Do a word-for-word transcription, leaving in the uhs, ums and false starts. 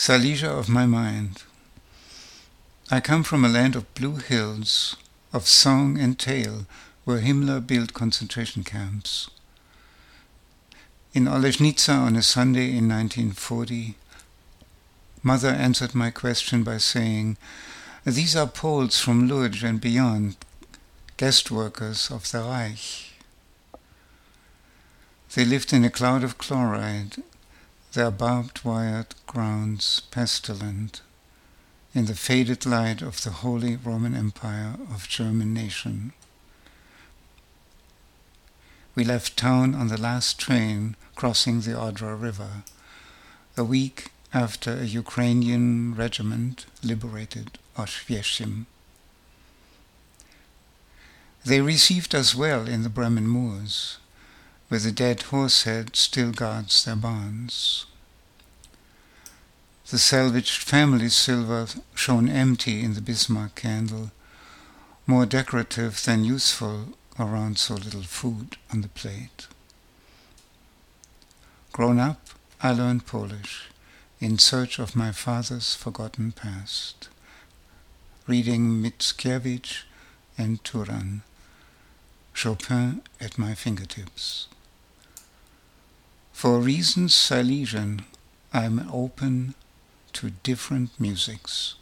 Silesia of my mind. I come from a land of blue hills, of song and tale, where Himmler built concentration camps. In Olesnica on a Sunday in nineteen forty, Mother answered my question by saying, "These are Poles from Lodz and beyond, guest workers of the Reich." They lived in a cloud of chloride, their barbed-wired grounds pestilent, in the faded light of the Holy Roman Empire of German nation. We left town on the last train crossing the Odra River, a week after a Ukrainian regiment liberated Oświęcim. They received us well in the Bremen moors, where the dead horsehead still guards their barns. The salvaged family silver shone empty in the Bismarck candle, more decorative than useful around so little food on the plate. Grown up, I learned Polish, in search of my father's forgotten past, reading Mickiewicz and Turan, Chopin at my fingertips. For reasons Silesian, I am open to different musics.